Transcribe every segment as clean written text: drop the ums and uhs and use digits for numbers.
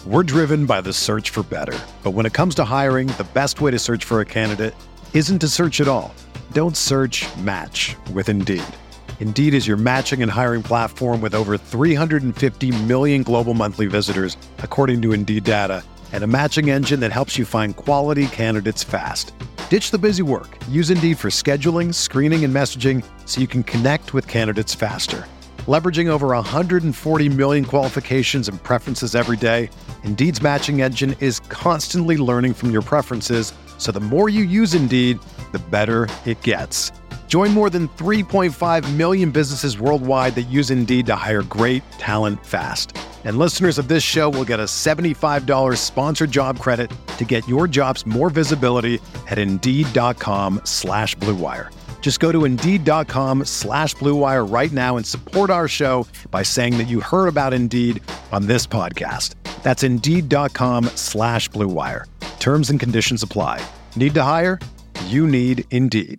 We're driven by the search for better. But when it comes to hiring, the best way to search for a candidate isn't to search at all. Don't search, match with Indeed. Indeed is your matching and hiring platform with over 350 million global monthly visitors, according to Indeed data, and a matching engine that helps you find quality candidates fast. Ditch the busy work. Use Indeed for scheduling, screening, and messaging so you can connect with candidates faster. Leveraging over 140 million qualifications and preferences every day, Indeed's matching engine is constantly learning from your preferences, so the more you use Indeed, the better it gets. Join more than 3.5 million businesses worldwide that use Indeed to hire great talent fast. And listeners of this show will get a $75 sponsored job credit to get your jobs more visibility at Indeed.com/Blue Wire. Just go to Indeed.com/Blue Wire right now and support our show by saying that you heard about Indeed on this podcast. That's Indeed.com/Blue Wire. Terms and conditions apply. Need to hire? You need Indeed.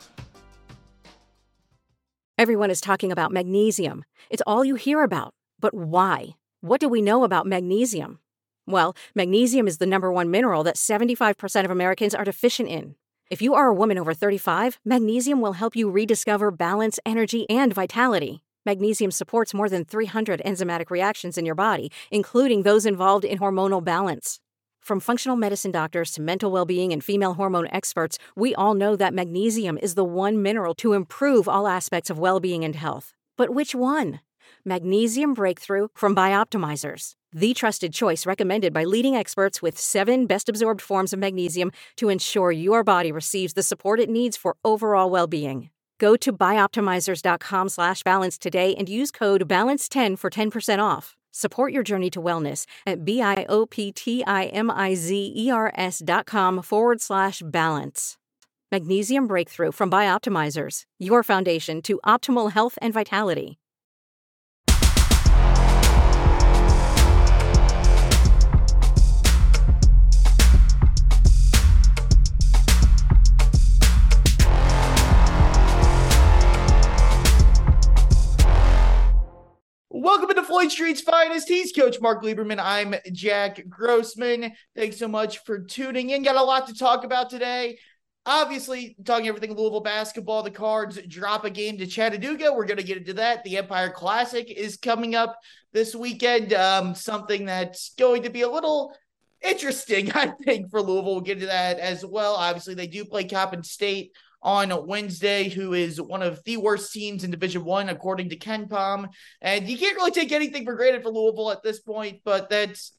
Everyone is talking about magnesium. It's all you hear about. But why? What do we know about magnesium? Well, magnesium is the number one mineral that 75% of Americans are deficient in. If you are a woman over 35, magnesium will help you rediscover balance, energy, and vitality. Magnesium supports more than 300 enzymatic reactions in your body, including those involved in hormonal balance. From functional medicine doctors to mental well-being and female hormone experts, we all know that magnesium is the one mineral to improve all aspects of well-being and health. But which one? Magnesium Breakthrough from Bioptimizers, the trusted choice recommended by leading experts with 7 best-absorbed forms of magnesium to ensure your body receives the support it needs for overall well-being. Go to bioptimizers.com/balance today and use code BALANCE10 for 10% off. Support your journey to wellness at bioptimizers.com/balance. Magnesium Breakthrough from Bioptimizers, your foundation to optimal health and vitality. Welcome to Floyd Street's Finest. He's Coach Mark Lieberman. I'm Jack Grossman. Thanks so much for tuning in. Got a lot to talk about today. Obviously, talking everything Louisville basketball. The Cards drop a game to Chattanooga. We're going to get into that. The Empire Classic is coming up this weekend. Something that's going to be a little interesting, I think, for Louisville. We'll get into that as well. Obviously, they do play Coppin State on Wednesday, who is one of the worst teams in Division I, according to KenPom. And you can't really take anything for granted for Louisville at this point, but that's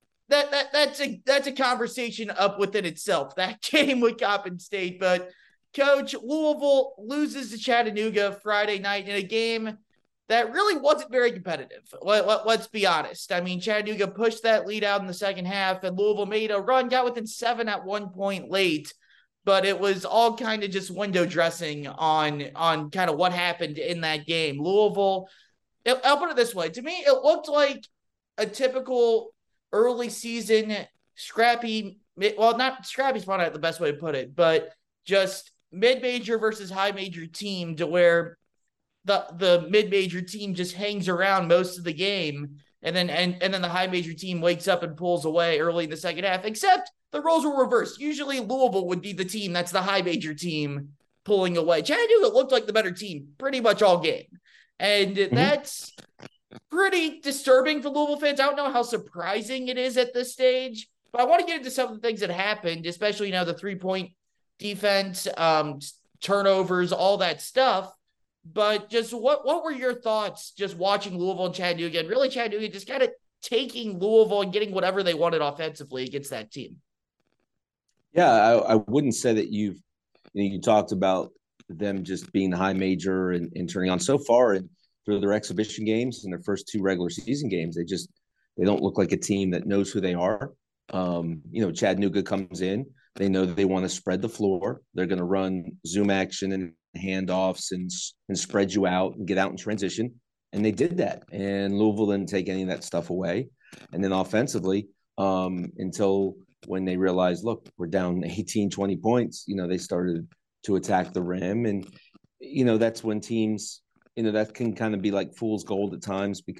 a conversation up within itself, that game with Coppin State. But, Coach, Louisville loses to Chattanooga Friday night in a game that really wasn't very competitive. Let's be honest. I mean, Chattanooga pushed that lead out in the second half, and Louisville made a run, got within 7 at one point late. But it was all kind of just window dressing on kind of what happened in that game. Louisville, I'll put it this way. To me, it looked like a typical early season scrappy, well, not scrappy is probably not the best way to put it, but just mid-major versus high-major team, to where the mid-major team just hangs around most of the game, and then the high-major team wakes up and pulls away early in the second half, except the roles were reversed. Usually Louisville would be the team that's the high-major team pulling away. Chattanooga looked like the better team pretty much all game. And that's pretty disturbing for Louisville fans. I don't know how surprising it is at this stage, but I want to get into some of the things that happened, especially the three-point defense, turnovers, all that stuff. But just what were your thoughts just watching Louisville and Chattanooga, and really Chattanooga just kind of taking Louisville and getting whatever they wanted offensively against that team? Yeah, I wouldn't say that you talked about them just being the high major and turning on so far, and through their exhibition games and their first 2 regular season games, they don't look like a team that knows who they are. Chattanooga comes in, they know that they want to spread the floor. They're going to run zoom action and handoffs and spread you out and get out in transition. And they did that. And Louisville didn't take any of that stuff away. And then offensively, until when they realized, look, we're down 18, 20 points, they started to attack the rim. And, that's when teams, that can kind of be like fool's gold at times, because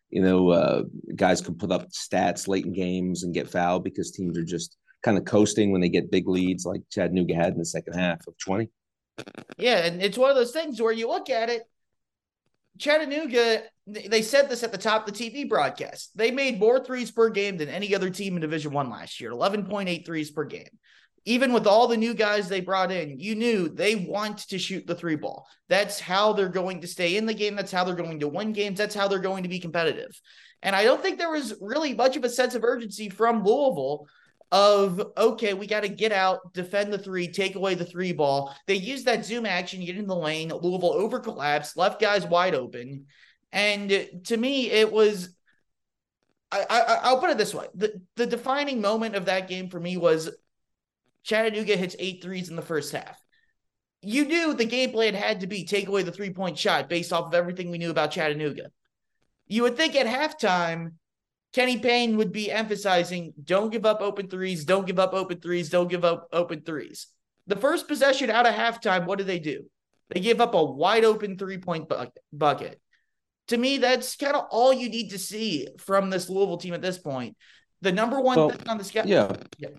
guys can put up stats late in games and get fouled because teams are just kind of coasting when they get big leads like Chattanooga had in the second half of 20. Yeah, and it's one of those things where you look at it, Chattanooga, they said this at the top of the TV broadcast. They made more threes per game than any other team in Division I last year, 11.8 threes per game. Even with all the new guys they brought in, you knew they want to shoot the three ball. That's how they're going to stay in the game. That's how they're going to win games. That's how they're going to be competitive. And I don't think there was really much of a sense of urgency from Louisville of, okay, we got to get out, defend the three, take away the three ball. They used that zoom action, get in the lane. Louisville over collapsed, left guys wide open. And to me, it was, I'll put it this way. The defining moment of that game for me was Chattanooga hits 8 threes in the first half. You knew the game plan had to be take away the 3-point shot based off of everything we knew about Chattanooga. You would think at halftime, Kenny Payne would be emphasizing, don't give up open threes, don't give up open threes, don't give up open threes. The first possession out of halftime, what do? They give up a wide open 3-point bucket. To me, that's kind of all you need to see from this Louisville team at this point. The number one thing on the scouting. Yeah.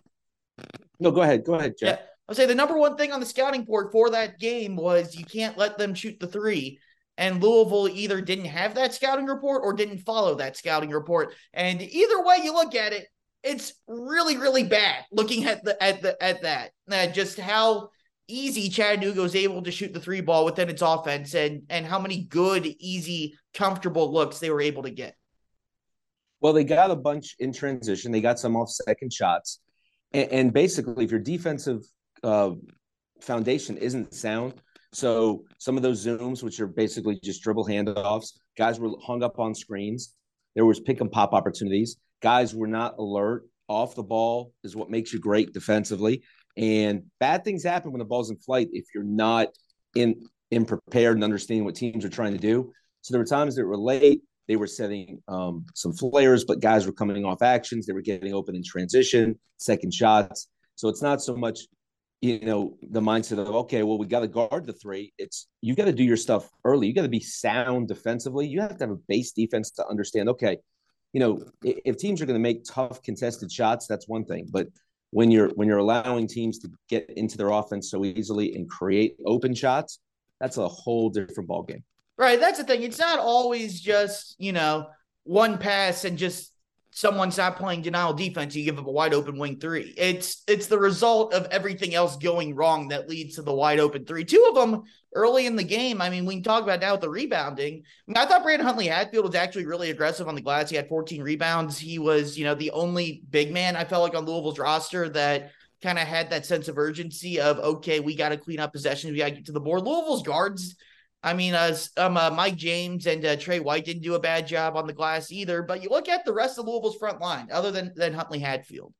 No, go ahead, Jeff. Yeah. I'll say the number one thing on the scouting board for that game was you can't let them shoot the three. And Louisville either didn't have that scouting report or didn't follow that scouting report. And either way you look at it, it's really, really bad looking at that. Just how easy Chattanooga was able to shoot the three ball within its offense and how many good, easy, comfortable looks they were able to get. Well, they got a bunch in transition. They got some off second shots. And basically, if your defensive foundation isn't sound, so some of those zooms, which are basically just dribble handoffs, guys were hung up on screens. There was pick and pop opportunities. Guys were not alert. Off the ball is what makes you great defensively. And bad things happen when the ball's in flight if you're not in prepared and understanding what teams are trying to do. So there were times that were late. They were setting some flares, but guys were coming off actions. They were getting open in transition, second shots. So it's not so much the mindset of, okay, well, we got to guard the three. It's you got to do your stuff early. You got to be sound defensively. You have to have a base defense to understand, okay, if teams are going to make tough contested shots, that's one thing. But when you're allowing teams to get into their offense so easily and create open shots, that's a whole different ballgame. Right. That's the thing. It's not always just, one pass and just someone's not playing denial defense, you give up a wide open wing three. It's the result of everything else going wrong that leads to the wide open three. Two of them early in the game. I mean, we can talk about now with the rebounding. I thought Brandon Huntley Hatfield was actually really aggressive on the glass. He had 14 rebounds. He was, the only big man I felt like on Louisville's roster that kind of had that sense of urgency of, okay, we got to clean up possessions. We got to get to the board. Louisville's guards, I mean, Mike James and Trey White didn't do a bad job on the glass either. But you look at the rest of Louisville's front line, other than Huntley Hatfield.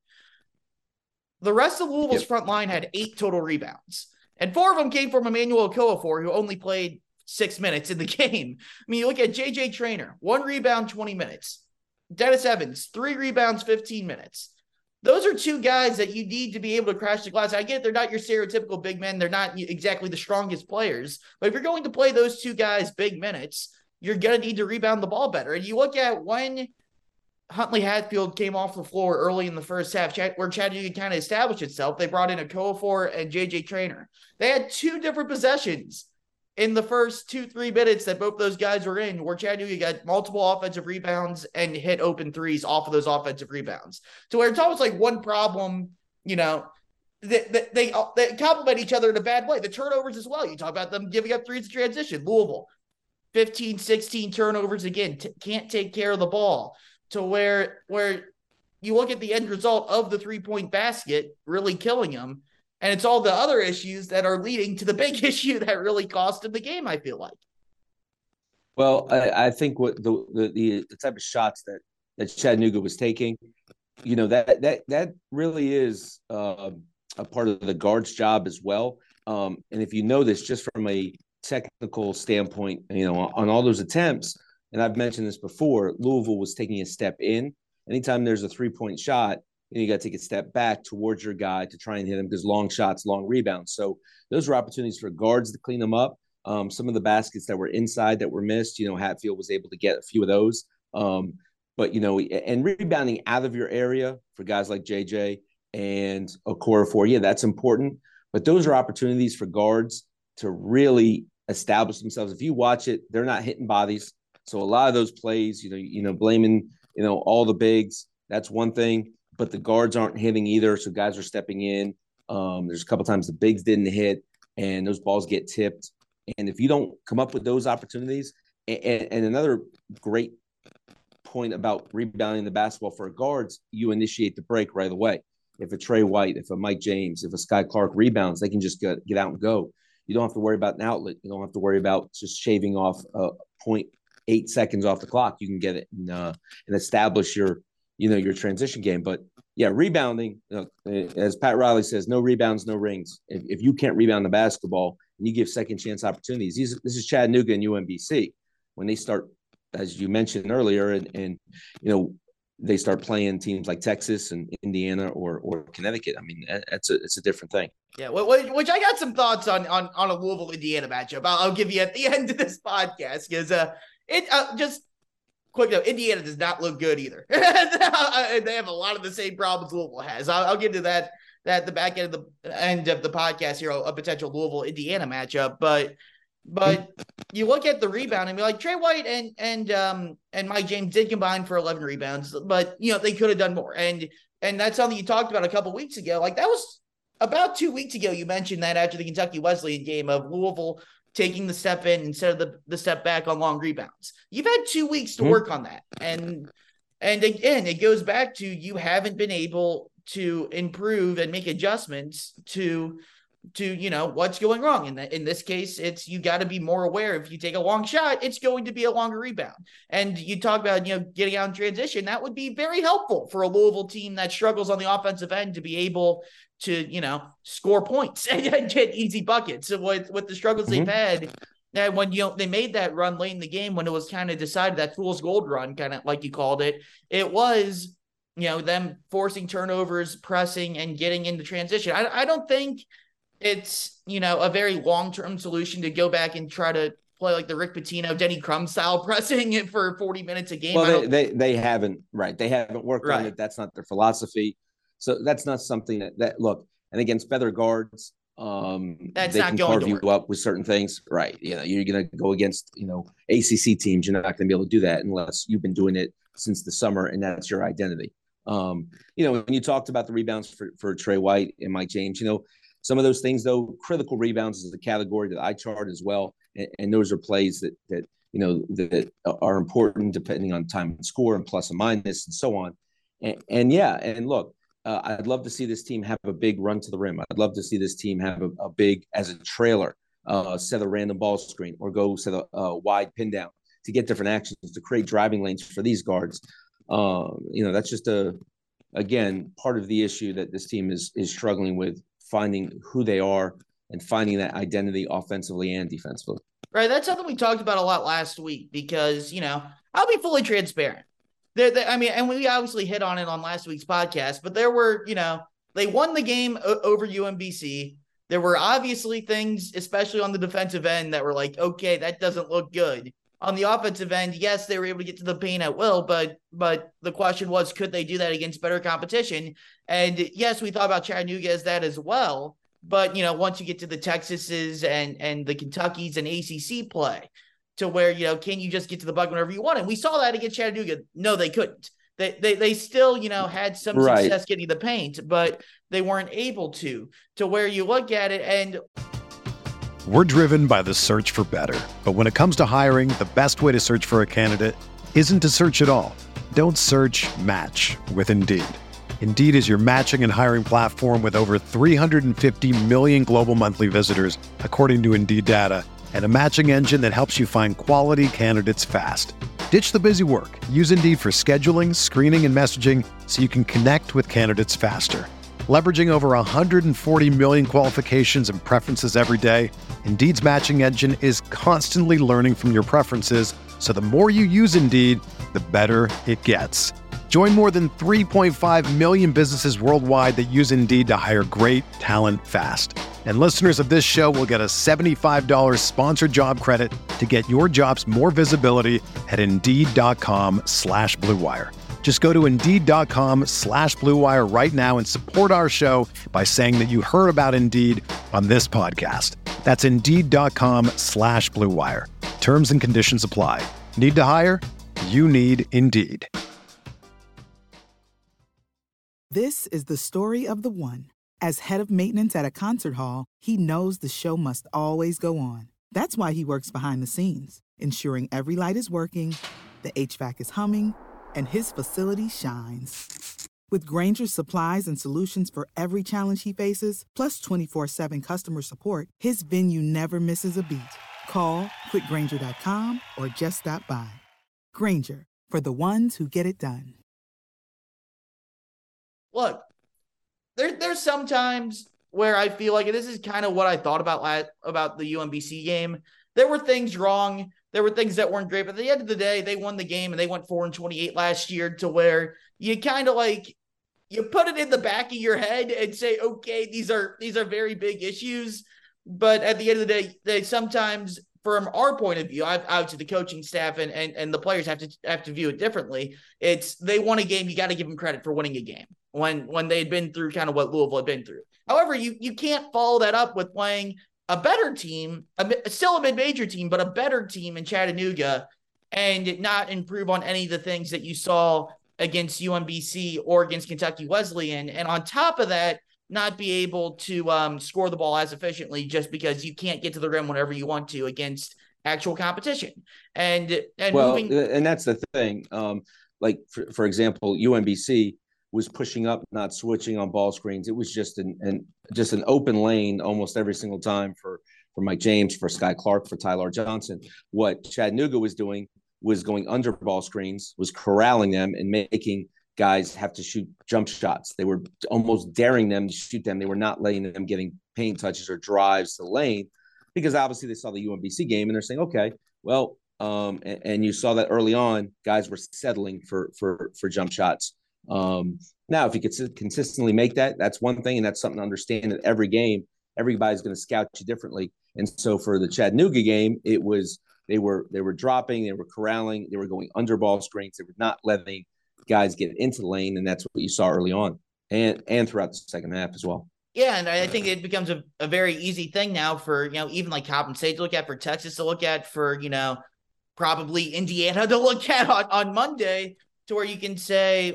The rest of Louisville's front line had 8 total rebounds. And 4 of them came from Emmanuel Okorafor, who only played 6 minutes in the game. I mean, you look at J.J. Traynor, 1 rebound, 20 minutes. Dennis Evans, 3 rebounds, 15 minutes. Those are 2 guys that you need to be able to crash the glass. I get they're not your stereotypical big men. They're not exactly the strongest players. But if you're going to play those 2 guys big minutes, you're going to need to rebound the ball better. And you look at when Huntley Hatfield came off the floor early in the first half, where Chattanooga kind of established itself, they brought in Okorafor and J.J. Traynor. They had 2 different possessions in the first 2-3 minutes that both those guys were in, where Chattanooga got multiple offensive rebounds and hit open threes off of those offensive rebounds. To where it's almost like one problem, they complement each other in a bad way. The turnovers as well. You talk about them giving up threes in transition. Louisville, 15, 16 turnovers again. Can't take care of the ball. To where you look at the end result of the 3-point basket really killing them. And it's all the other issues that are leading to the big issue that really cost him the game, I feel like. Well, I think what the type of shots that Chattanooga was taking, that really is a part of the guard's job as well. And if you know this just from a technical standpoint, on all those attempts, and I've mentioned this before, Louisville was taking a step in. Anytime there's a 3-point shot, you got to take a step back towards your guy to try and hit him because long shots, long rebounds. So those were opportunities for guards to clean them up. Some of the baskets that were inside that were missed, Hatfield was able to get a few of those. But, and rebounding out of your area for guys like JJ and Okorafor, yeah, that's important. But those are opportunities for guards to really establish themselves. If you watch it, they're not hitting bodies. So a lot of those plays, blaming, all the bigs, that's one thing. But the guards aren't hitting either, so guys are stepping in. There's a couple times the bigs didn't hit, and those balls get tipped. And if you don't come up with those opportunities, and another great point about rebounding the basketball for guards, you initiate the break right away. If a Trey White, if a Mike James, if a Sky Clark rebounds, they can just get out and go. You don't have to worry about an outlet. You don't have to worry about just shaving off 0.8 seconds off the clock. You can get it and establish your transition game. But yeah, rebounding, as Pat Riley says, no rebounds, no rings. If you can't rebound the basketball and you give second chance opportunities, this is Chattanooga and UMBC. When they start, as you mentioned earlier, and they start playing teams like Texas and Indiana or Connecticut. I mean, it's a different thing. Yeah, which I got some thoughts on a Louisville Indiana matchup. I'll give you at the end of this podcast because just quick note, Indiana does not look good either. They have a lot of the same problems Louisville has. I'll get to that at the back end of the podcast here, a potential Louisville Indiana matchup, but you look at the rebound and be like, Trey White and Mike James did combine for 11 rebounds, but they could have done more. And that's something you talked about a couple weeks ago. Like that was about 2 weeks ago. You mentioned that after the Kentucky Wesleyan game of Louisville taking the step in instead of the step back on long rebounds. You've had 2 weeks to work on that. And again, it goes back to you haven't been able to improve and make adjustments to what's going wrong. In this case, it's you got to be more aware. If you take a long shot, it's going to be a longer rebound. And you talk about, getting out in transition. That would be very helpful for a Louisville team that struggles on the offensive end to be able to, score points and get easy buckets. So with the struggles they've had, and when they made that run late in the game when it was kind of decided, that fool's gold run, kind of like you called it, it was, them forcing turnovers, pressing, and getting into transition. I don't think it's, a very long-term solution to go back and try to play like the Rick Pitino, Denny Crum style pressing it for 40 minutes a game. Well, they haven't, right. They haven't worked on it. That's not their philosophy. So that's not something that look, and against better guards, that's they not can going carve you up with certain things. Right. You're going to go against, ACC teams. You're not going to be able to do that unless you've been doing it since the summer and that's your identity. When you talked about the rebounds for Trey White and Mike James, some of those things, though, critical rebounds is a category that I chart as well. And those are plays that are important depending on time and score and plus and minus and so on. And look, I'd love to see this team have a big run to the rim. I'd love to see this team have a big, as a trailer, set a random ball screen or go set a wide pin down to get different actions to create driving lanes for these guards. That's just again, part of the issue that this team is struggling with, finding who they are and finding that identity offensively and defensively. Right. That's something we talked about a lot last week because, I'll be fully transparent. And we obviously hit on it on last week's podcast, but there were, they won the game over UMBC. There were obviously things, especially on the defensive end, that were like, okay, that doesn't look good. On the offensive end, yes, they were able to get to the paint at will, but the question was, could they do that against better competition? And yes, we thought about Chattanooga as that as well. But, once you get to the Texases and the Kentuckys and ACC play to where, can you just get to the bucket whenever you want? And we saw that against Chattanooga. No, they couldn't. They still, had some success getting the paint, but they weren't able to where you look at it and We're driven by the search for better. But when it comes to hiring, the best way to search for a candidate isn't to search at all. Don't search, match with Indeed. Indeed is your matching and hiring platform with over 350 million global monthly visitors, according to Indeed data, and a matching engine that helps you find quality candidates fast. Ditch the busy work. Use Indeed for scheduling, screening, and messaging so you can connect with candidates faster. Leveraging over 140 million qualifications and preferences every day, Indeed's matching engine is constantly learning from your preferences, so the more you use Indeed, the better it gets. Join more than 3.5 million businesses worldwide that use Indeed to hire great talent fast. And listeners of this show will get a $75 sponsored job credit to get your jobs more visibility at Indeed.com/Blue Wire. Just go to Indeed.com/Blue Wire right now and support our show by saying that you heard about Indeed on this podcast. That's Indeed.com/Blue Wire. Terms and conditions apply. Need to hire? You need Indeed. This is the story of the one. As head of maintenance at a concert hall, he knows the show must always go on. That's why he works behind the scenes, ensuring every light is working, the HVAC is humming, and his facility shines. With Grainger's supplies and solutions for every challenge he faces, plus 24/7 customer support, his venue never misses a beat. Call quickgrainger.com or just stop by. Grainger, for the ones who get it done. Look, there's sometimes where I feel like, and this is kind of what I thought about the UMBC game. There were things wrong. There were things that weren't great, but at the end of the day, they won the game and they went 4-28 last year, to where you kind of like, you put it in the back of your head and say, okay, these are very big issues. But at the end of the day, they sometimes, from our point of view, obviously the coaching staff and the players have to view it differently. It's, they won a game. You got to give them credit for winning a game when they had been through kind of what Louisville had been through. However, you can't follow that up with playing a better team, still a mid-major team, but a better team in Chattanooga, and not improve on any of the things that you saw against UMBC or against Kentucky Wesleyan. And on top of that, not be able to score the ball as efficiently just because you can't get to the rim whenever you want to against actual competition. And that's the thing. Like for example, UMBC was pushing up, not switching on ball screens. It was just an open lane almost every single time for Mike James, for Sky Clark, for Tyler Johnson. What Chattanooga was doing was going under ball screens, was corralling them and making guys have to shoot jump shots. They were almost daring them to shoot them. They were not letting them getting paint touches or drives to the lane, because obviously they saw the UMBC game and they're saying, okay, well, and you saw that early on, guys were settling for jump shots. Now, if you could consistently make that, that's one thing, and that's something to understand. That every game, everybody's going to scout you differently. And so for the Chattanooga game, it was they were dropping, they were corralling, they were going under ball screens, they were not letting guys get into the lane, and that's what you saw early on and throughout the second half as well. Yeah, and I think it becomes a very easy thing now for, even like Coppin State to look at, for Texas to look at, for, probably Indiana to look at on Monday, to where you can say,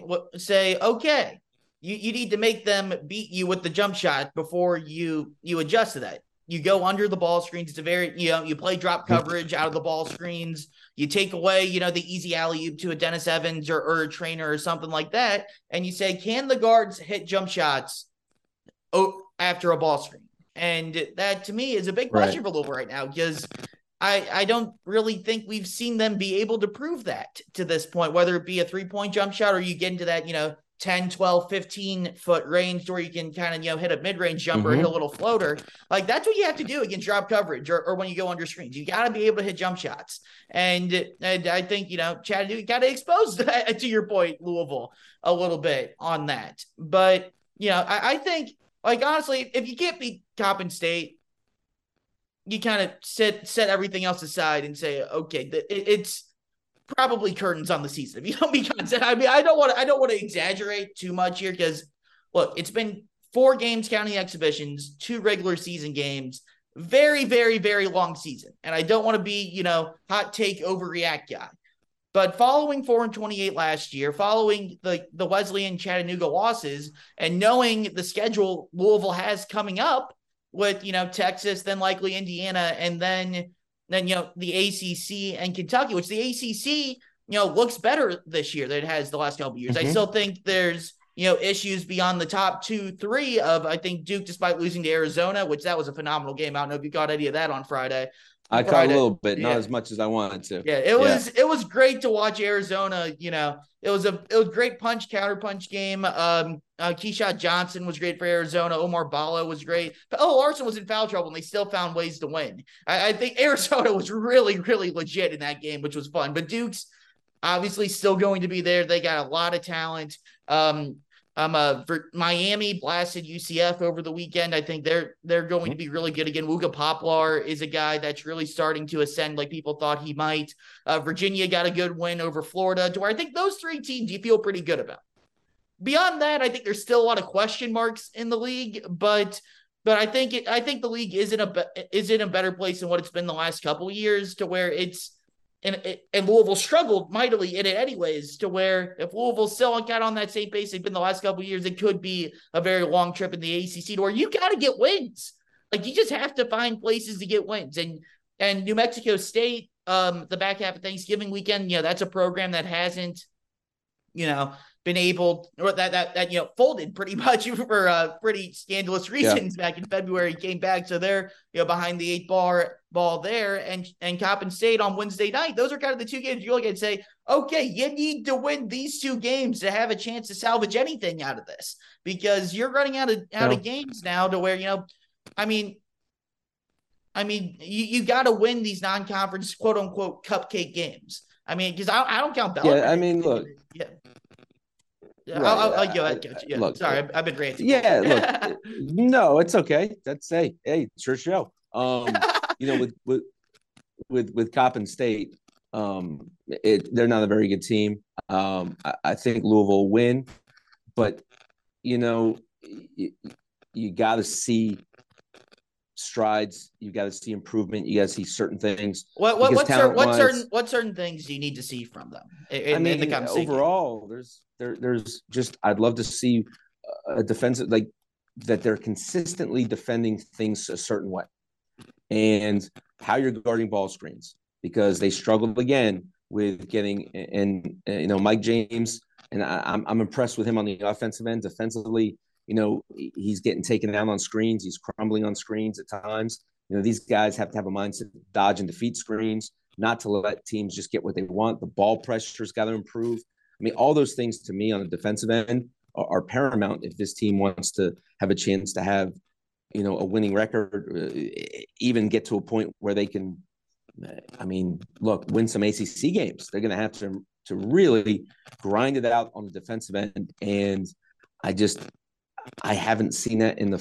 okay, you need to make them beat you with the jump shot before you adjust to that. You go under the ball screens. It's a very, you play drop coverage out of the ball screens. You take away, the easy alley-oop to a Dennis Evans or a Trainer or something like that. And you say, can the guards hit jump shots after a ball screen? And that, to me, is a big question for Louisville right now, because I don't really think we've seen them be able to prove that to this point, whether it be a three-point jump shot or you get into that, 10, 12, 15-foot range where you can kind of, hit a mid-range jumper, hit a little floater. Like, that's what you have to do against drop coverage or when you go under screens. You got to be able to hit jump shots. And I think, Chattanooga got to expose that, to your point, Louisville, a little bit on that. But, I think, like, honestly, if you can't beat Coppin State, you kind of set everything else aside and say, okay, it's probably curtains on the season. If you don't beat Coppin State, I mean, I don't want to exaggerate too much here, because look, it's been 4 games counting exhibitions, 2 regular season games, very, very, very long season. And I don't want to be, hot take overreact guy. But following 4-28 last year, following the Wesleyan Chattanooga losses, and knowing the schedule Louisville has coming up with, Texas, then likely Indiana, and then the ACC and Kentucky, which the ACC, looks better this year than it has the last couple of years. I still think there's, issues beyond the top 2-3 of, I think, Duke, despite losing to Arizona, which that was a phenomenal game. I don't know if you caught any of that on Friday. I caught a little bit, not as much as I wanted to. Yeah, it was great to watch Arizona. It was a great counter punch game. Keyshawn Johnson was great for Arizona. Omar Balo was great. But Larson was in foul trouble, and they still found ways to win. I think Arizona was really, really legit in that game, which was fun. But Duke's obviously still going to be there. They got a lot of talent. Miami blasted UCF over the weekend. I think they're going to be really good again. Luka Poplar is a guy that's really starting to ascend like people thought he might. Virginia got a good win over Florida, to where I think those 3 teams you feel pretty good about. Beyond that, I think there's still a lot of question marks in the league, but I think the league is in a better place than what it's been the last couple of years, to where and Louisville struggled mightily in it anyways, to where if Louisville still got on that same pace they've been the last couple of years, it could be a very long trip in the ACC, to where you got to get wins. Like, you just have to find places to get wins. And New Mexico State, the back half of Thanksgiving weekend, that's a program that hasn't, been able, or that folded pretty much for pretty scandalous reasons back in February, came back. So they're, behind the 8-ball there, and Coppin State on Wednesday night. Those are kind of the 2 games you look at and say, okay, you need to win these 2 games to have a chance to salvage anything out of this, because you're running out of games now, to where, you got to win these non-conference quote unquote cupcake games. Because I don't count Bellarmine. Yeah, look. Yeah. Right. I'll go ahead, Coach. Yeah, look, sorry, I've been ranting. Yeah, look, no, it's okay. That's hey, it's your show. With Coppin State, they're not a very good team. I think Louisville will win, but you got to see strides. You got to see improvement. You got to see certain things. What certain things do you need to see from them? In the overall, there's just, I'd love to see a defensive, like, that they're consistently defending things a certain way, and how you're guarding ball screens, because they struggled again with getting, and Mike James, and I'm impressed with him on the offensive end. Defensively, he's getting taken down on screens. He's crumbling on screens at times. These guys have to have a mindset to dodge and defeat screens, not to let teams just get what they want. The ball pressure's got to improve. All those things to me on the defensive end are paramount if this team wants to have a chance to have, a winning record, even get to a point where they can, win some ACC games. They're going to have to really grind it out on the defensive end. And I haven't seen that in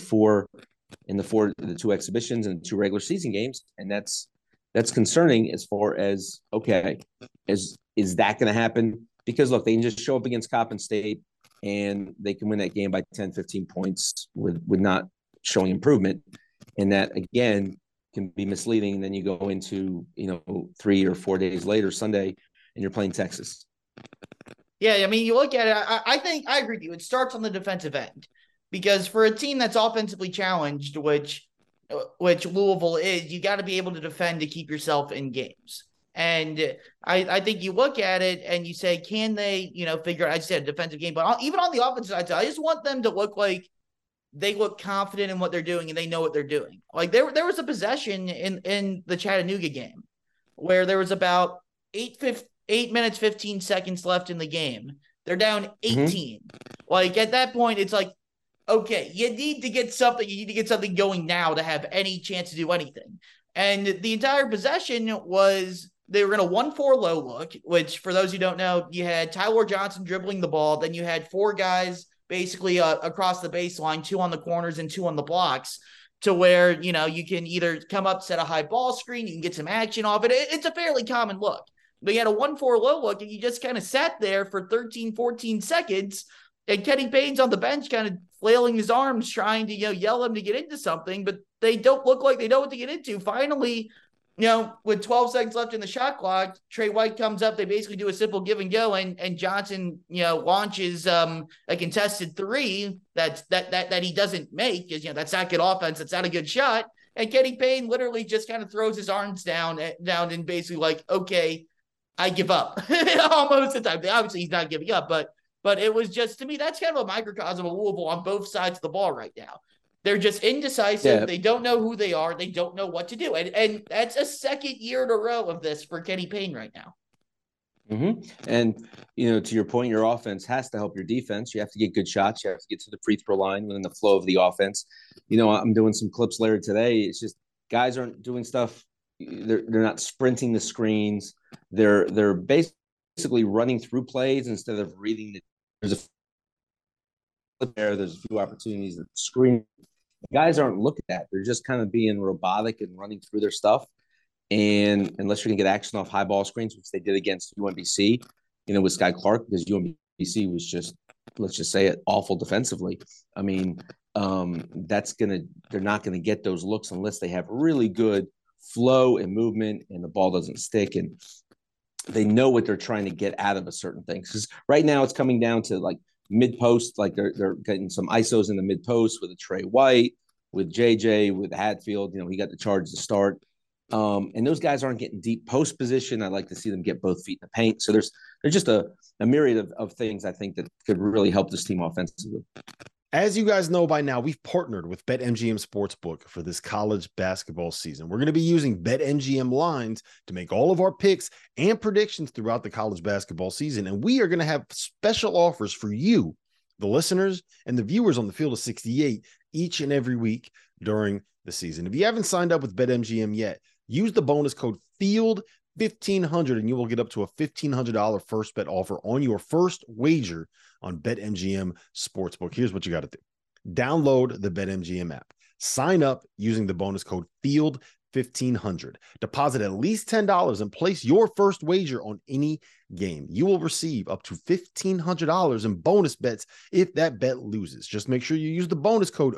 the 2 exhibitions and 2 regular season games. And that's concerning as far as, okay, is that going to happen? Because look, they can just show up against Coppin State and they can win that game by 10, 15 points with not showing improvement. And that, again, can be misleading. Then you go into, 3 or 4 days later, Sunday, and you're playing Texas. Yeah, you look at it, I think I agree with you. It starts on the defensive end, because for a team that's offensively challenged, which Louisville is, you got to be able to defend to keep yourself in games. And I think you look at it and you say, can they, figure out, I said, a defensive game, but even on the offensive side, I just want them to look like they look confident in what they're doing and they know what they're doing. Like there was a possession in the Chattanooga game where there was about 8 minutes, 15 seconds left in the game. They're down 18. Mm-hmm. Like at that point, it's like, okay, you need to get something going now to have any chance to do anything. And the entire possession was, they were in a 1-4 low look, which for those who don't know, you had Tyler Johnson dribbling the ball. Then you had 4 guys basically across the baseline, 2 on the corners and 2 on the blocks, to where, you can either come up, set a high ball screen, you can get some action off it. It's a fairly common look. But you had a 1-4 low look and you just kind of sat there for 13, 14 seconds. And Kenny Payne's on the bench kind of flailing his arms, trying to, yell him to get into something, but they don't look like they know what to get into. Finally, with 12 seconds left in the shot clock, Trey White comes up. They basically do a simple give and go, and Johnson, launches a contested 3 that he doesn't make, because that's not good offense. It's not a good shot. And Kenny Payne literally just kind of throws his arms down and basically like, okay, I give up. Almost the time. Obviously, he's not giving up, but it was just, to me, that's kind of a microcosm of Louisville on both sides of the ball right now. They're just indecisive. Yeah. They don't know who they are. They don't know what to do. And that's a second year in a row of this for Kenny Payne right now. Mm-hmm. And, to your point, your offense has to help your defense. You have to get good shots. You have to get to the free throw line within the flow of the offense. I'm doing some clips later today. It's just guys aren't doing stuff. They're not sprinting the screens. They're basically running through plays instead of reading there's a there. There's a few opportunities at the screen. The guys aren't looking at. They're just kind of being robotic and running through their stuff. And unless you're going to get action off high ball screens, which they did against UMBC, with Sky Clark, because UMBC was just, let's just say it, awful defensively. I mean, they're not going to get those looks unless they have really good flow and movement and the ball doesn't stick and they know what they're trying to get out of a certain thing. Because right now it's coming down to like mid post, like they're getting some ISOs in the mid post with a Trey White, with JJ, with Hatfield. He got the charge to start. And those guys aren't getting deep post position. I'd like to see them get both feet in the paint. So there's just a myriad of things I think that could really help this team offensively. As you guys know by now, we've partnered with BetMGM Sportsbook for this college basketball season. We're going to be using BetMGM lines to make all of our picks and predictions throughout the college basketball season. And we are going to have special offers for you, the listeners and the viewers on the Field of 68 each and every week during the season. If you haven't signed up with BetMGM yet, use the bonus code FIELD1500 and you will get up to a $1,500 first bet offer on your first wager on BetMGM Sportsbook. Here's what you got to do. Download the BetMGM app. Sign up using the bonus code FIELD1500. Deposit at least $10 and place your first wager on any game. You will receive up to $1,500 in bonus bets if that bet loses. Just make sure you use the bonus code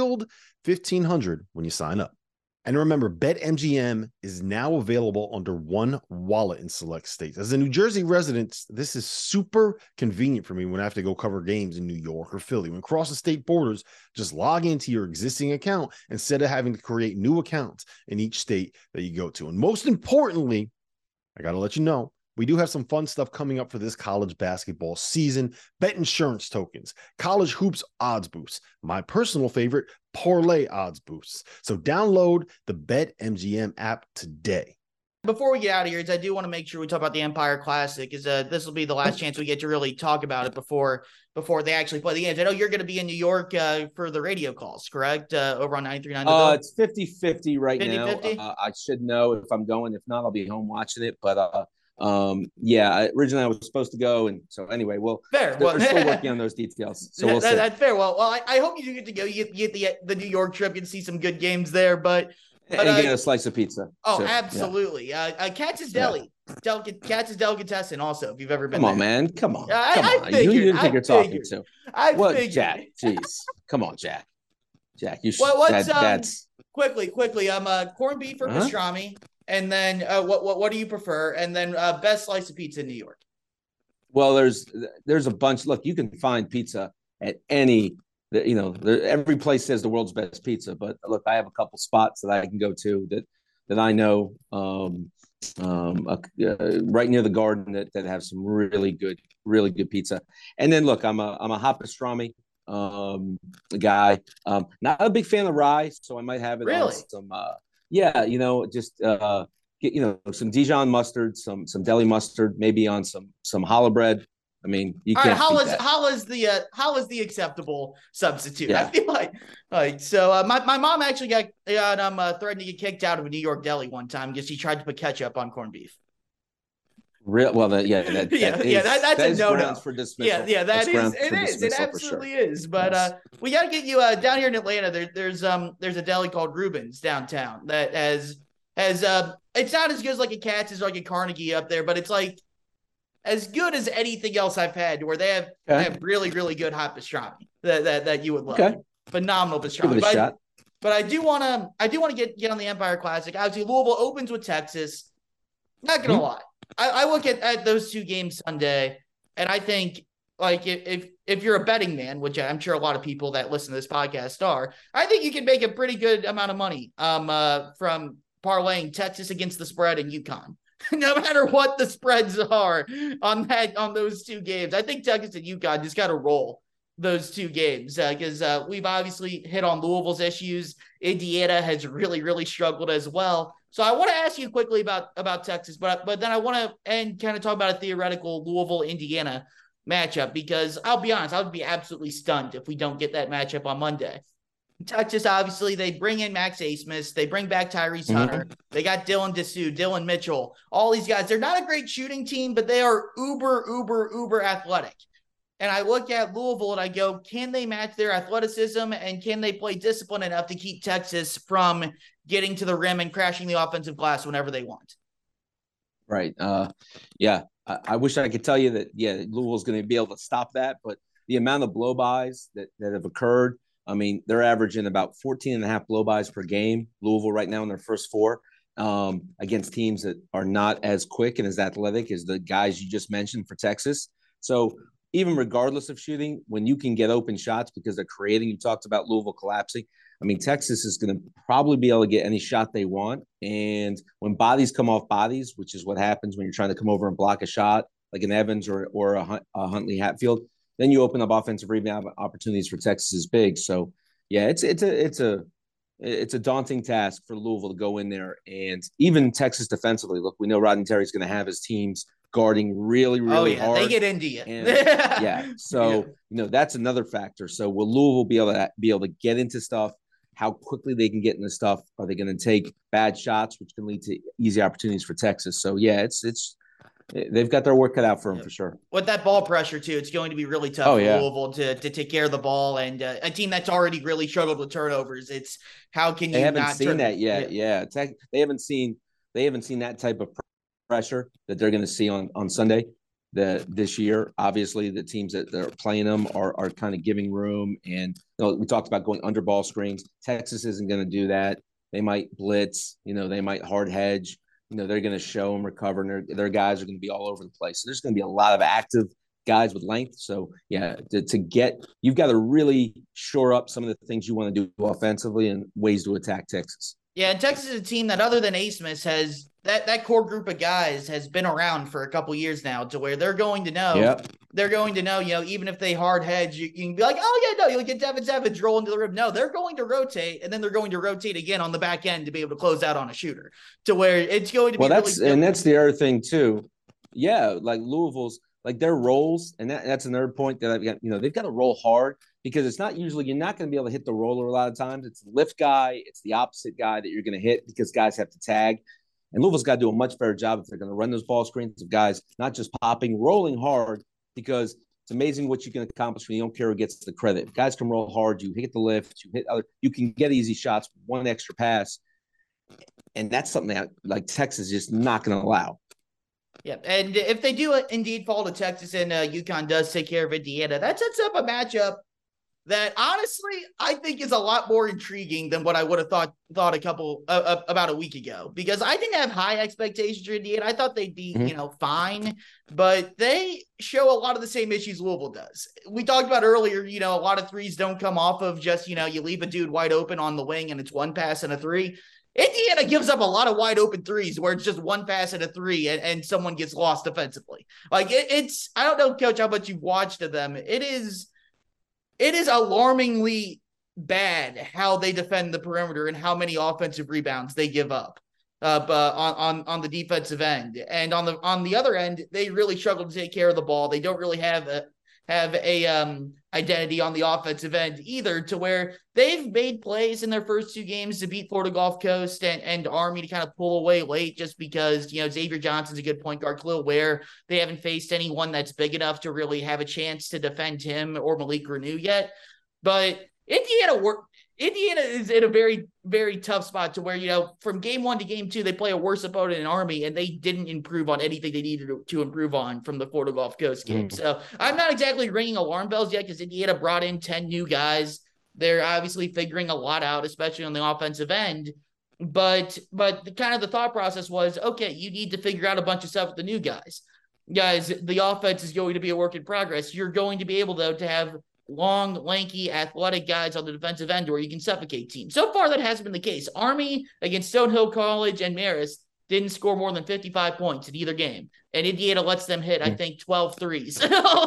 FIELD1500 when you sign up. And remember, BetMGM is now available under one wallet in select states. As a New Jersey resident, this is super convenient for me when I have to go cover games in New York or Philly. When crossing state borders, just log into your existing account instead of having to create new accounts in each state that you go to. And most importantly, I got to let you know, we do have some fun stuff coming up for this college basketball season. Bet insurance tokens, college hoops odds boosts, my personal favorite, parlay odds boosts. So download the BetMGM app today. Before we get out of here, I do want to make sure we talk about the Empire Classic, because this will be the last chance we get to really talk about it before they actually play the games. I know you're going to be in New York for the radio calls, correct? Over on 93.9. It's 50-50 right 50-50? now. I should know if I'm going. If not, I'll be home watching it. But originally I was supposed to go, and so anyway, fair. We're still working on those details, so we'll see. That's fair. Well, I hope you do get to go. You get the New York trip, you can see some good games there, but get a slice of pizza. Oh, so, absolutely. Yeah. Katz's Deli, Katz's Delicatessen. Also, if you've ever been come there. on, man, come on. I figured, you didn't think you're talking to. I figured. Jack? Jeez, come on, Jack. You should. What's quickly? Corned beef or pastrami. And then what do you prefer? And then best slice of pizza in New York. Well, there's a bunch. Look, you can find pizza at any, every place says the world's best pizza. But look, I have a couple spots that I can go to that I know right near the Garden that have some really good pizza. And then look, I'm a hot pastrami guy. Not a big fan of rye, so I might have it on some. Yeah, get some Dijon mustard, some deli mustard, maybe on some challah bread. I mean, you can't. All right, challah is the acceptable substitute. Yeah. I feel like so. My mom actually got threatened to get kicked out of a New York deli one time because she tried to put ketchup on corned beef. Well, that's a no-no for dismissal. Yeah, that is. It is. It absolutely is. But we got to get you down here in Atlanta. There's a deli called Reuben's downtown that has it's not as good as like a Katz's or like a Carnegie up there, but it's like as good as anything else I've had, where they have really, really good hot pastrami that you would love. Okay. Phenomenal pastrami. Give it a shot. But I do want to get on the Empire Classic. Obviously, Louisville opens with Texas. Not gonna lie. I look at those two games Sunday, and I think, like, if you're a betting man, which I'm sure a lot of people that listen to this podcast are, I think you can make a pretty good amount of money from parlaying Texas against the spread in UConn. No matter what the spreads are on those two games. I think Texas and UConn just got to roll those two games because we've obviously hit on Louisville's issues. Indiana has really, really struggled as well. So I want to ask you quickly about Texas, but then I want to kind of talk about a theoretical Louisville-Indiana matchup, because I'll be honest, I would be absolutely stunned if we don't get that matchup on Monday. Texas, obviously, they bring in Max Abmas. They bring back Tyrese Hunter. They got Dylan Dessou, Dylan Mitchell, all these guys. They're not a great shooting team, but they are uber, uber, uber athletic. And I look at Louisville and I go, can they match their athleticism and can they play discipline enough to keep Texas from getting to the rim and crashing the offensive glass whenever they want? Right. Yeah. I wish I could tell you that, Louisville's going to be able to stop that, but the amount of blow-bys that have occurred, I mean, they're averaging about 14 and a half blow-bys per game. Louisville right now in their first four against teams that are not as quick and as athletic as the guys you just mentioned for Texas. So even regardless of shooting, when you can get open shots because they're creating, you talked about Louisville collapsing. I mean, Texas is going to probably be able to get any shot they want. And when bodies come off bodies, which is what happens when you're trying to come over and block a shot, like an Evans or a Huntley Hatfield, then you open up offensive rebound opportunities for Texas big. So, yeah, it's a daunting task for Louisville to go in there. And even Texas defensively, look, we know Rodney Terry's going to have his teams guarding really hard. They get into you. And, so that's another factor. So will Louisville be able to get into stuff? How quickly they can get into stuff? Are they going to take bad shots, which can lead to easy opportunities for Texas? So yeah, they've got their work cut out for them for sure. With that ball pressure too, it's going to be really tough for Louisville to take care of the ball, and a team that's already really struggled with turnovers. It's how can you? They haven't seen that yet. Yeah. They haven't seen that type of pressure that they're going to see on Sunday. This year, obviously, the teams that are playing them are kind of giving room. And we talked about going under ball screens. Texas isn't going to do that. They might blitz. They might hard hedge. They're going to show them recover. And their guys are going to be all over the place. So there's going to be a lot of active guys with length. So, yeah, you've got to really shore up some of the things you want to do offensively and ways to attack Texas. Yeah, and Texas is a team that, other than Asmus, has that core group of guys has been around for a couple years now, to where they're going to know. Yep. They're going to know, even if they hard hedge, you can be like, oh yeah, no, you'll get Devin Savage roll into the rim. No, they're going to rotate, and then they're going to rotate again on the back end to be able to close out on a shooter, to where it's going to be. And that's the other thing too. Yeah, like Louisville's, like their roles, and that's another point that I've got. They've got to roll hard, because it's not usually, you're not going to be able to hit the roller a lot of times. It's the lift guy. It's the opposite guy that you're going to hit, because guys have to tag. And Louisville's got to do a much better job if they're going to run those ball screens of guys not just popping, rolling hard, because it's amazing what you can accomplish when you don't care who gets the credit. If guys can roll hard, you hit the lift, you can get easy shots with one extra pass. And that's something that, like, Texas is just not going to allow. Yeah, and if they do indeed fall to Texas and UConn does take care of Indiana, that sets up a matchup that, honestly, I think is a lot more intriguing than what I would have thought about a week ago, because I didn't have high expectations for Indiana. I thought they'd be, fine, but they show a lot of the same issues Louisville does. We talked about earlier, a lot of threes don't come off of just, you leave a dude wide open on the wing and it's one pass and a three. Indiana gives up a lot of wide open threes where it's just one pass and a three and someone gets lost defensively. Like it's, I don't know, Coach, how much you've watched of them. It is alarmingly bad how they defend the perimeter and how many offensive rebounds they give up on the defensive end. And on the other end, they really struggle to take care of the ball. They don't really have a identity on the offensive end either, to where they've made plays in their first two games to beat Florida Gulf Coast and Army to kind of pull away late, just because, Xavier Johnson's a good point guard. Khalil Ware, they haven't faced anyone that's big enough to really have a chance to defend him or Malik Renew yet. But Indiana is in a very, very tough spot, to where, from game one to game two, they play a worse opponent in Army, and they didn't improve on anything they needed to improve on from the Florida Gulf Coast game. So I'm not exactly ringing alarm bells yet, because Indiana brought in 10 new guys. They're obviously figuring a lot out, especially on the offensive end. But the thought process was, okay, you need to figure out a bunch of stuff with the new guys. Guys, the offense is going to be a work in progress. You're going to be able, though, to have long, lanky, athletic guys on the defensive end where you can suffocate teams. So far, that hasn't been the case. Army against Stonehill College and Marist didn't score more than 55 points in either game. And Indiana lets them hit, I think, 12 threes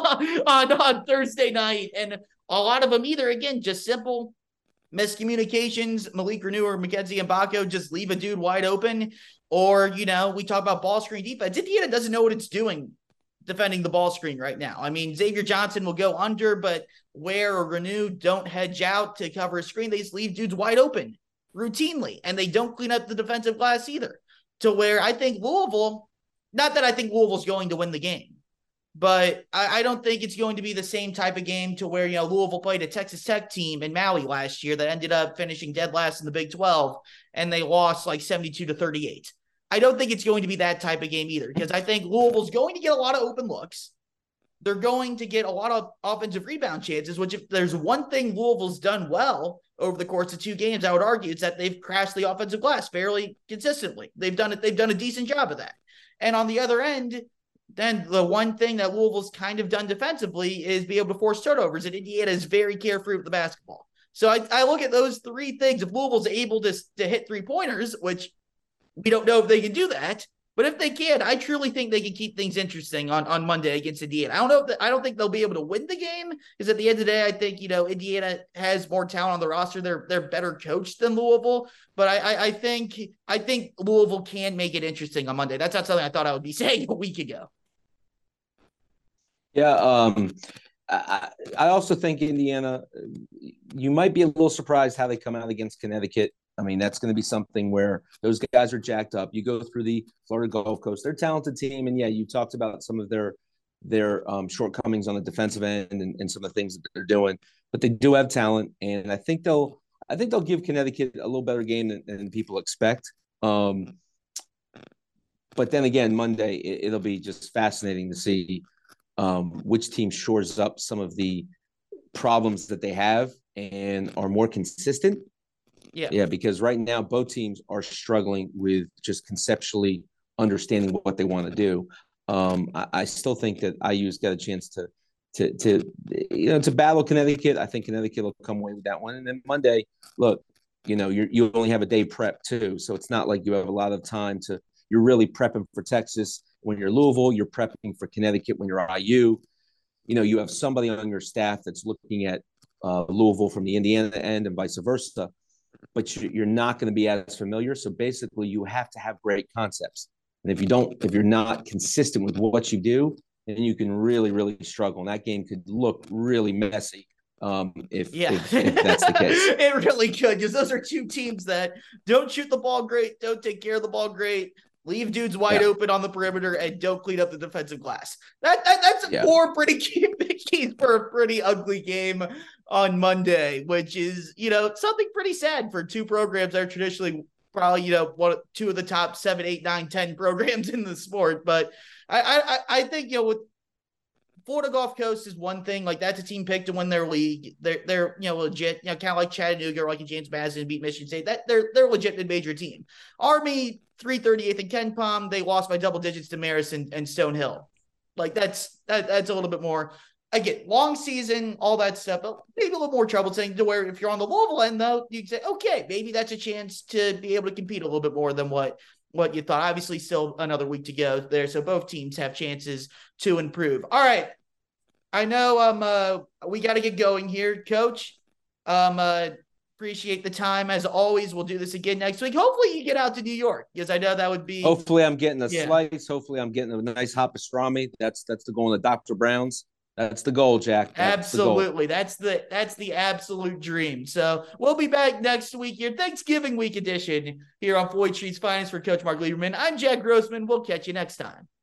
on Thursday night. And a lot of them either, again, just simple miscommunications. Malik Renew or Mackenzie Mbako just leave a dude wide open. Or, we talk about ball screen defense. Indiana doesn't know what it's doing defending the ball screen right now. I mean, Xavier Johnson will go under, but Ware or Renew don't hedge out to cover a screen. They just leave dudes wide open routinely, and they don't clean up the defensive glass either. To where I think Louisville, not that I think Louisville's going to win the game, But I don't think it's going to be the same type of game to where, Louisville played a Texas Tech team in Maui last year that ended up finishing dead last in the Big 12, and they lost like 72-38. I don't think it's going to be that type of game either, because I think Louisville's going to get a lot of open looks. They're going to get a lot of offensive rebound chances, which if there's one thing Louisville's done well over the course of 2 games, I would argue it's that they've crashed the offensive glass fairly consistently. They've done a decent job of that. And on the other end, then the one thing that Louisville's kind of done defensively is be able to force turnovers, and Indiana is very carefree with the basketball. So I look at those 3 things. If Louisville's able to hit 3-pointers, which we don't know if they can do that, but if they can, I truly think they can keep things interesting on Monday against Indiana. I don't think they'll be able to win the game, because at the end of the day, I think, Indiana has more talent on the roster. They're better coached than Louisville, but I think Louisville can make it interesting on Monday. That's not something I thought I would be saying a week ago. Yeah, I also think Indiana, you might be a little surprised how they come out against Connecticut. I mean, that's going to be something where those guys are jacked up. You go through the Florida Gulf Coast, they're a talented team. And yeah, you talked about some of their shortcomings on the defensive end and some of the things that they're doing, but they do have talent. And I think they'll give Connecticut a little better game than people expect. But then again, Monday, it'll be just fascinating to see which team shores up some of the problems that they have and are more consistent. Yeah, because right now both teams are struggling with just conceptually understanding what they want to do. I still think that IU's got a chance to battle Connecticut. I think Connecticut will come away with that one. And then Monday, look, you only have a day prep too, so it's not like you have a lot of time to. You're really prepping for Texas when you're Louisville. You're prepping for Connecticut when you're IU. You have somebody on your staff that's looking at Louisville from the Indiana end and vice versa. But you're not going to be as familiar. So basically, you have to have great concepts. And if you're not consistent with what you do, then you can really, really struggle. And that game could look really messy if that's the case. It really could, because those are 2 teams that don't shoot the ball great, don't take care of the ball great, leave dudes wide open on the perimeter, and don't clean up the defensive glass. That's 4 pretty keys for a pretty ugly game on Monday, which is, something pretty sad for 2 programs that are traditionally probably, 2 of the top 7, 8, 9, 10 programs in the sport. But I think, with Florida Gulf Coast is one thing. Like, that's a team picked to win their league. They're legit, kind of like Chattanooga or like James Madison beat Michigan State. That they're legit mid-major team. Army 338th and Ken Palm, they lost by double digits to Marist and Stonehill. Like, that's a little bit more. Again, long season, all that stuff, but maybe a little more troublesome to where if you're on the Louisville end, though, you can say, okay, maybe that's a chance to be able to compete a little bit more than what you thought. Obviously, still another week to go there, so both teams have chances to improve. All right. I know we got to get going here, Coach. Appreciate the time. As always, we'll do this again next week. Hopefully you get out to New York, because I know that would be. Hopefully I'm getting a slice. Hopefully I'm getting a nice hot pastrami. That's the goal in the Dr. Brown's. That's the goal, Jack. Absolutely. That's the absolute dream. So we'll be back next week here, Thanksgiving week edition here on Floyd Street's Finest. For Coach Mark Lieberman, I'm Jack Grossman. We'll catch you next time.